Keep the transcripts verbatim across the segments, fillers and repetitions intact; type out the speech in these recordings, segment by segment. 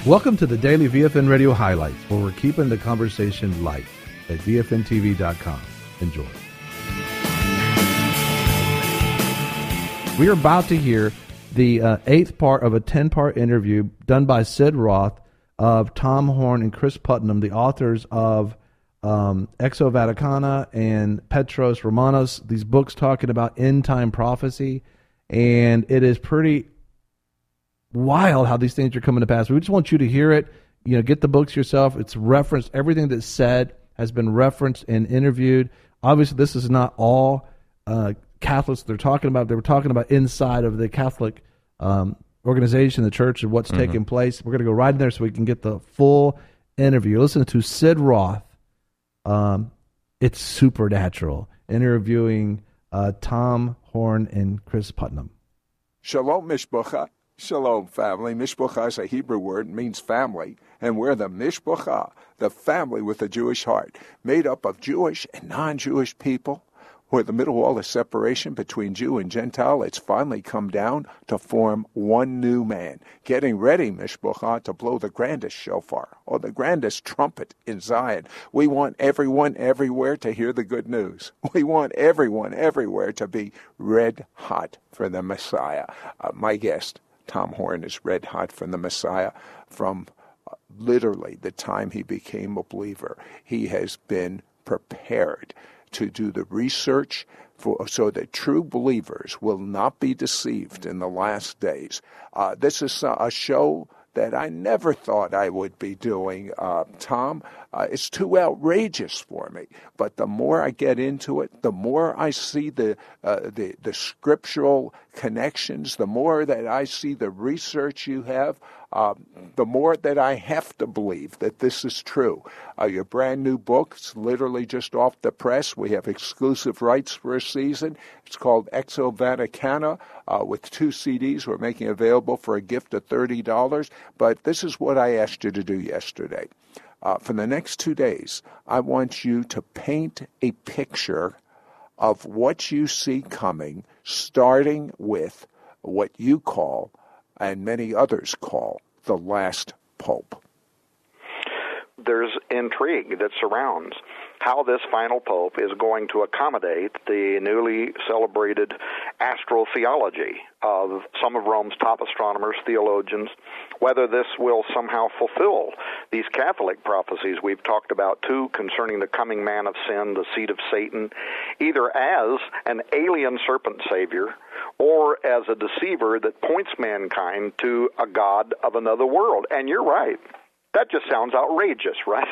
Welcome to the Daily V F N Radio Highlights, where we're keeping the conversation light at V F N T V dot com. Enjoy. We are about to hear the uh, eighth part of a ten-part interview done by Sid Roth of Tom Horn and Chris Putnam, the authors of um, Exo Vaticana and Petros Romanos, these books talking about end-time prophecy. And it is pretty wild how these things are coming to pass. We just want you to hear it. You know, get the books yourself. It's referenced. Everything that's said has been referenced and interviewed. Obviously, this is not all uh, Catholics they're talking about. They were talking about inside of the Catholic um, organization, the church, and what's mm-hmm. taking place. We're going to go right in there so we can get the full interview. Listen to Sid Roth. Um, it's supernatural. Interviewing uh, Tom Horn and Chris Putnam. Shalom, Mishpacha. Shalom, family. Mishpacha is a Hebrew word, means family, and we're the Mishpacha, the family with a Jewish heart, made up of Jewish and non-Jewish people. We're the middle wall of separation between Jew and Gentile. It's finally come down to form one new man, getting ready, Mishpacha, to blow the grandest shofar, or the grandest trumpet in Zion. We want everyone everywhere to hear the good news. We want everyone everywhere to be red hot for the Messiah. Uh, my guest, Tom Horn, is red hot for the Messiah from uh, literally the time he became a believer. He has been prepared to do the research for, so that true believers will not be deceived in the last days. Uh, this is a show that I never thought I would be doing, uh, Tom. Uh, it's too outrageous for me. But the more I get into it, the more I see the, uh, the the scriptural connections, the more that I see the research you have, uh, the more that I have to believe that this is true. Uh, your brand new book, it's literally just off the press. We have exclusive rights for a season. It's called Exo Vaticana, uh, with two C Ds we're making available for a gift of thirty dollars. But this is what I asked you to do yesterday. Uh, for the next two days, I want you to paint a picture of what you see coming, starting with what you call, and many others call, the last pope. There's intrigue that surrounds how this final pope is going to accommodate the newly celebrated astrotheology of some of Rome's top astronomers, theologians, whether this will somehow fulfill these Catholic prophecies we've talked about too concerning the coming man of sin, the seed of Satan, either as an alien serpent savior or as a deceiver that points mankind to a god of another world. And you're right. That just sounds outrageous, right?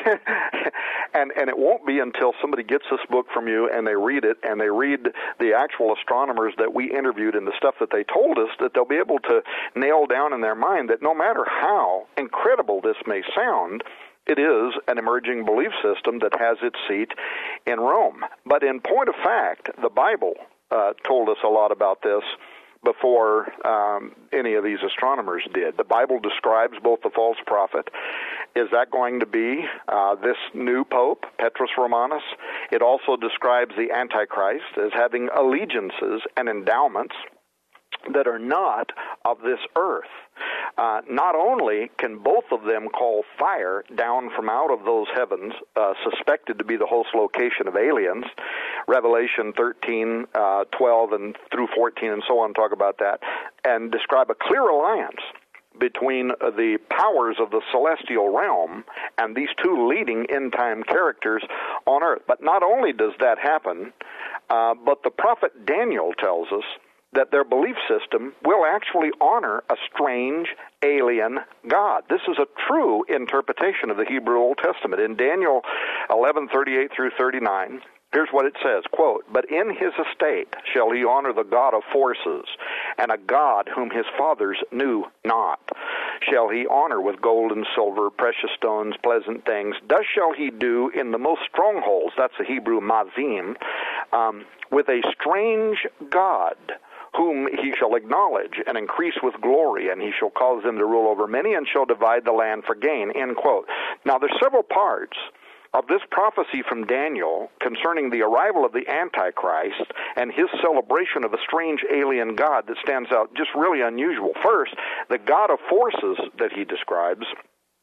and and it won't be until somebody gets this book from you and they read it and they read the actual astronomers that we interviewed and the stuff that they told us that they'll be able to nail down in their mind that no matter how incredible this may sound, it is an emerging belief system that has its seat in Rome. But in point of fact, the Bible uh, told us a lot about this before um, any of these astronomers did. The Bible describes both the false prophet. Is that going to be uh, this new pope, Petros Romanos? It also describes the Antichrist as having allegiances and endowments that are not of this earth. Uh, not only can both of them call fire down from out of those heavens, uh, suspected to be the host location of aliens, Revelation thirteen, uh, twelve, and through fourteen, and so on, talk about that, and describe a clear alliance between uh, the powers of the celestial realm and these two leading end-time characters on earth. But not only does that happen, uh, but the prophet Daniel tells us that their belief system will actually honor a strange alien God. This is a true interpretation of the Hebrew Old Testament. In Daniel eleven, thirty-eight through thirty-nine, here's what it says, quote, "But in his estate shall he honor the God of forces, and a God whom his fathers knew not. Shall he honor with gold and silver, precious stones, pleasant things. Thus shall he do in the most strongholds," that's the Hebrew mazim, um, "with a strange God, whom he shall acknowledge and increase with glory, and he shall cause them to rule over many, and shall divide the land for gain," end quote. Now, there's several parts of this prophecy from Daniel concerning the arrival of the Antichrist and his celebration of a strange alien God that stands out just really unusual. First, the God of forces that he describes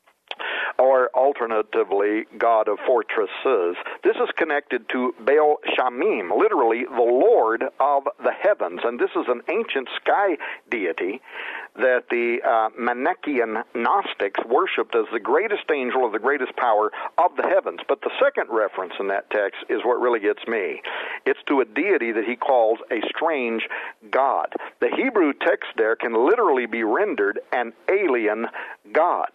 or alternatively, God of fortresses. This is connected to Baal Shamim, literally the Lord of the heavens, and this is an ancient sky deity that the uh, Manichaean Gnostics worshipped as the greatest angel of the greatest power of the heavens. But the second reference in that text is what really gets me. It's to a deity that he calls a strange God. The Hebrew text there can literally be rendered an alien God.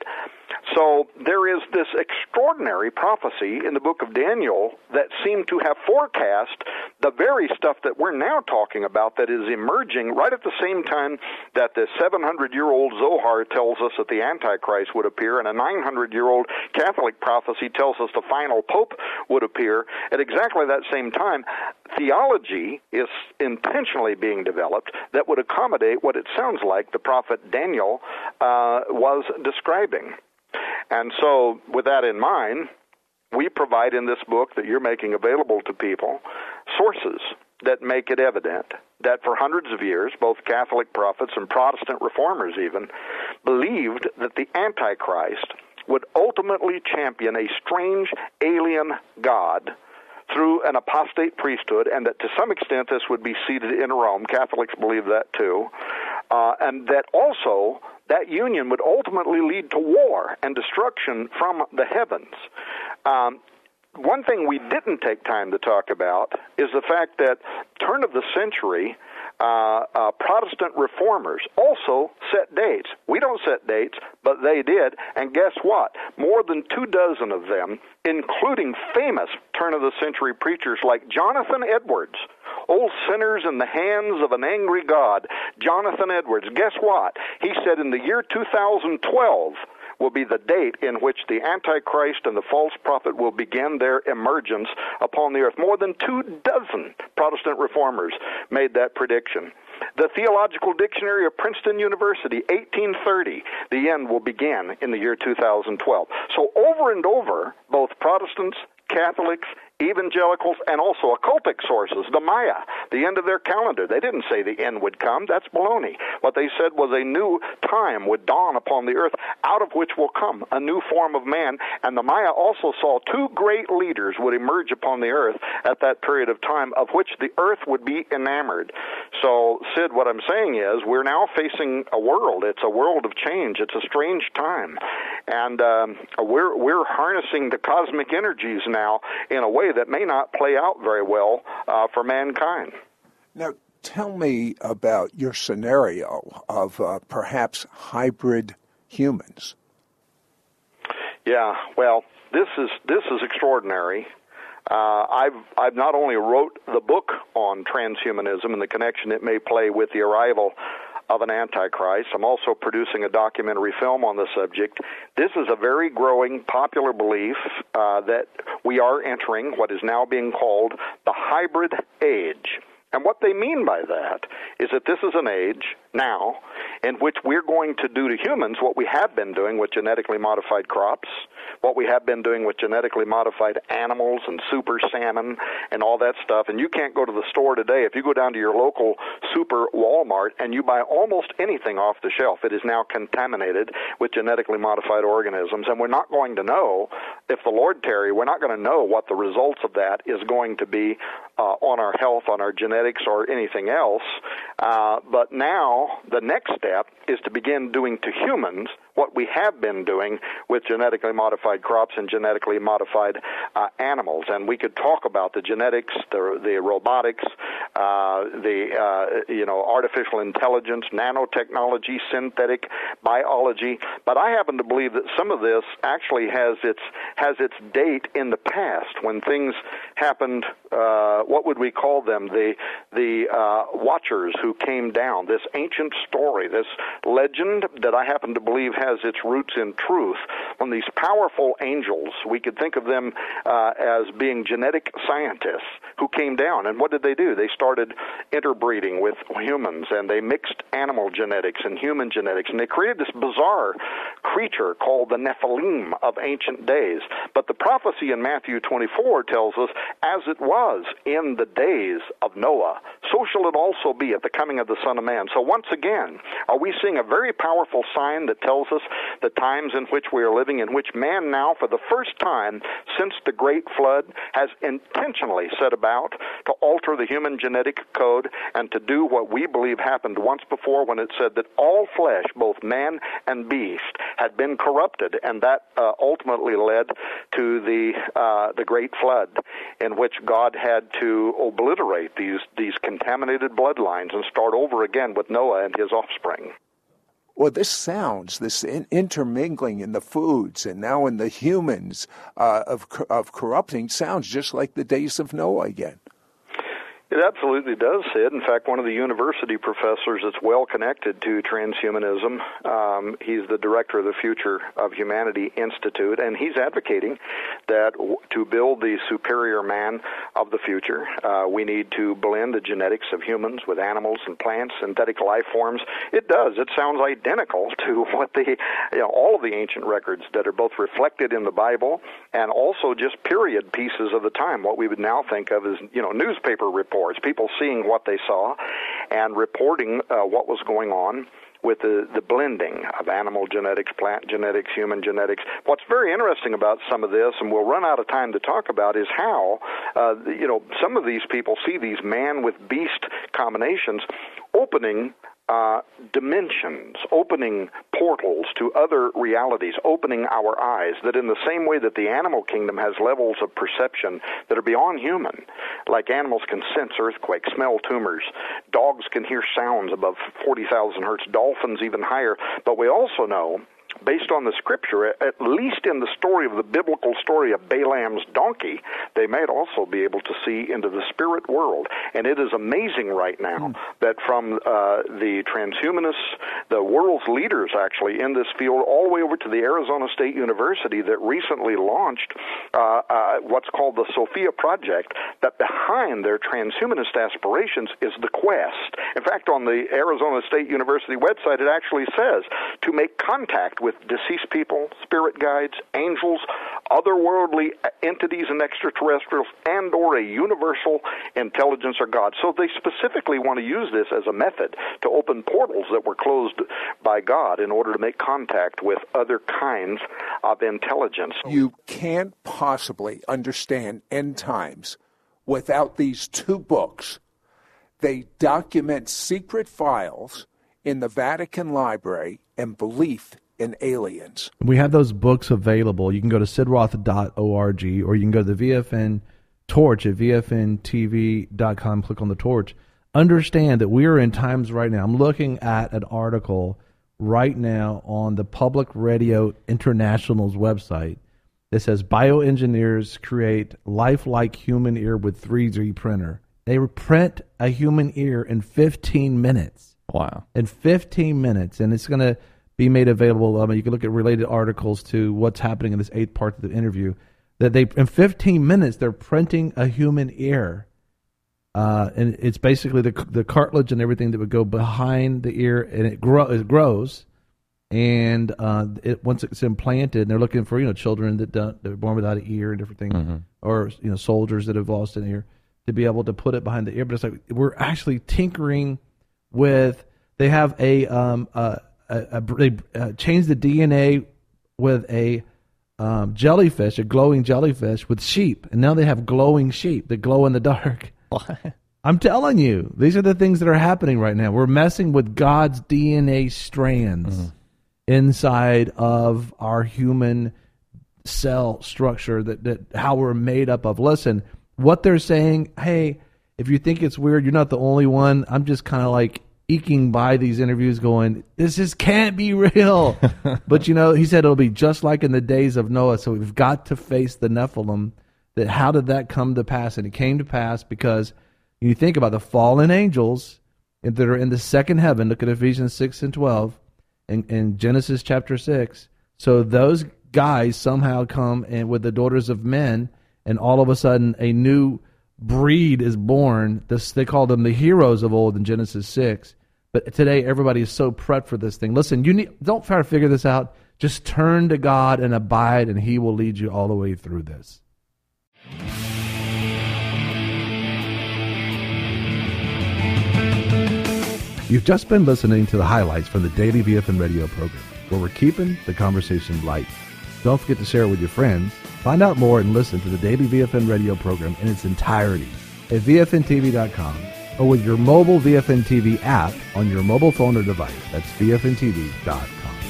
So there is this extraordinary prophecy in the book of Daniel that seemed to have forecast the very stuff that we're now talking about that is emerging right at the same time that the seven hundred year old Zohar tells us that the Antichrist would appear, and a nine hundred year old Catholic prophecy tells us the final pope would appear. At exactly that same time, theology is intentionally being developed that would accommodate what it sounds like the prophet Daniel uh, was describing. And so, with that in mind, we provide in this book that you're making available to people sources that make it evident that for hundreds of years, both Catholic prophets and Protestant reformers even believed that the Antichrist would ultimately champion a strange alien God through an apostate priesthood, and that to some extent this would be seated in Rome. Catholics believe that too. Uh, and that also that union would ultimately lead to war and destruction from the heavens. Um, one thing we didn't take time to talk about is the fact that turn of the century uh, uh, Protestant reformers also set dates. We don't set dates, but they did. And guess what? More than two dozen of them, including famous turn-of-the-century preachers like Jonathan Edwards, old sinners in the hands of an angry God, Jonathan Edwards. Guess what? He said in the year two thousand twelve will be the date in which the Antichrist and the false prophet will begin their emergence upon the earth. More than two dozen Protestant reformers made that prediction. The Theological Dictionary of Princeton University, eighteen thirty, the end will begin in the year two thousand twelve. So over and over, both Protestants, Catholics, evangelicals, and also occultic sources, the Maya, the end of their calendar. They didn't say the end would come. That's baloney. What they said was a new time would dawn upon the earth, out of which will come a new form of man. And the Maya also saw two great leaders would emerge upon the earth at that period of time, of which the earth would be enamored. So, Sid, what I'm saying is we're now facing a world. It's a world of change. It's a strange time. And um, we're, we're harnessing the cosmic energies now in a way that may not play out very well uh, for mankind. Now, tell me about your scenario of uh, perhaps hybrid humans. Yeah, well, this is this is extraordinary. Uh, I've I've not only wrote the book on transhumanism and the connection it may play with the arrival of an Antichrist. I'm also producing a documentary film on the subject. This is a very growing popular belief uh, that we are entering what is now being called the hybrid age. And what they mean by that is that this is an age now in which we're going to do to humans what we have been doing with genetically modified crops, what we have been doing with genetically modified animals and super salmon and all that stuff. And you can't go to the store today. If you go down to your local super Walmart and you buy almost anything off the shelf, it is now contaminated with genetically modified organisms. And we're not going to know, if the Lord tarry, we're not going to know what the results of that is going to be uh, on our health, on our genetics, or anything else. Uh, but now the next step is to begin doing to humans what we have been doing with genetically modified crops and genetically modified uh, animals. And we could talk about the genetics, the, the robotics, uh, the uh, you know artificial intelligence, nanotechnology, synthetic biology. But I happen to believe that some of this actually has its has its date in the past when things happened. Uh, what would we call them? The the uh, Watchers who came down. This ancient story, this legend that I happen to believe has its roots in truth. When these powerful angels, we could think of them uh, as being genetic scientists who came down. And what did they do? They started interbreeding with humans, and they mixed animal genetics and human genetics, and they created this bizarre creature called the Nephilim of ancient days. But the prophecy in Matthew twenty-four tells us, as it was in the days of Noah, so shall it also be at the coming of the Son of Man. So once again, are we seeing a very powerful sign that tells us the times in which we are living, in which man now, for the first time since the Great Flood, has intentionally set about to alter the human genetic code and to do what we believe happened once before when it said that all flesh, both man and beast, had been corrupted, and that uh, ultimately led to the uh, the Great Flood, in which God had to obliterate these these contaminated bloodlines and start over again with Noah and his offspring. Well, this sounds, this in- intermingling in the foods and now in the humans uh, of of corrupting, sounds just like the days of Noah again. It absolutely does, Sid. In fact, one of the university professors that's well connected to transhumanism, um, he's the director of the Future of Humanity Institute, and he's advocating that w- to build the superior man of the future, uh, we need to blend the genetics of humans with animals and plants, synthetic life forms. It does. It sounds identical to what the, you know, all of the ancient records that are both reflected in the Bible and also just period pieces of the time, what we would now think of as, you know, newspaper reports. People seeing what they saw and reporting uh, what was going on with the, the blending of animal genetics, plant genetics, human genetics. What's very interesting about some of this, and we'll run out of time to talk about, is how, uh, you know, some of these people see these man with beast combinations opening Uh, dimensions, opening portals to other realities, opening our eyes, that in the same way that the animal kingdom has levels of perception that are beyond human, like animals can sense earthquakes, smell tumors, dogs can hear sounds above forty thousand hertz, dolphins even higher, but we also know, based on the scripture, at least in the story of the biblical story of Balaam's donkey, they might also be able to see into the spirit world. And it is amazing right now mm. that from uh, the transhumanists, the world's leaders actually in this field, all the way over to the Arizona State University that recently launched uh, uh, what's called the Sophia Project, that behind their transhumanist aspirations is the quest. In fact, on the Arizona State University website, it actually says to make contact with deceased people, spirit guides, angels, otherworldly entities and extraterrestrials, and or a universal intelligence or God. So they specifically want to use this as a method to open portals that were closed by God in order to make contact with other kinds of intelligence. You can't possibly understand end times without these two books. They document secret files in the Vatican Library and belief in aliens. We have those books available. You can go to sid roth dot org, or you can go to the V F N Torch at v f n t v dot com, click on the torch. Understand that we are in times right now. I'm looking at an article right now on the Public Radio International's website that says bioengineers create lifelike human ear with three D printer. They print a human ear in fifteen minutes. Wow. In fifteen minutes, and it's going to be made available. I mean, you can look at related articles to what's happening in this eighth part of the interview. That they, in fifteen minutes, they're printing a human ear, uh, and it's basically the the cartilage and everything that would go behind the ear, and it, grow, it grows, and uh, it once it's implanted, and they're looking for you know children that don't, that are born without an ear and different things, mm-hmm. or you know soldiers that have lost an ear, to be able to put it behind the ear. But it's like we're actually tinkering with. They have a um a A, a, they uh, changed the D N A with a um, jellyfish, a glowing jellyfish with sheep, and now they have glowing sheep that glow in the dark. What? I'm telling you, these are the things that are happening right now. We're messing with God's D N A strands mm-hmm. inside of our human cell structure, that, that how we're made up of. Listen, what they're saying, hey, if you think it's weird, you're not the only one. I'm just kind of like eking by these interviews going, this just can't be real. But, you know, he said it'll be just like in the days of Noah. So we've got to face the Nephilim. That how did that come to pass? And it came to pass because you think about the fallen angels that are in the second heaven. Look at Ephesians six and twelve and, and Genesis chapter six. So those guys somehow come and with the daughters of men, and all of a sudden a new breed is born. This, they call them the heroes of old in Genesis six. But today, everybody is so prepped for this thing. Listen, you need, don't try to figure this out. Just turn to God and abide, and He will lead you all the way through this. You've just been listening to the highlights from the Daily V F N Radio program. where we're keeping the conversation light. Don't forget to share it with your friends. Find out more and listen to the Daily V F N radio program in its entirety at V F N T V dot com or with your mobile V F N T V app on your mobile phone or device. That's V F N T V dot com.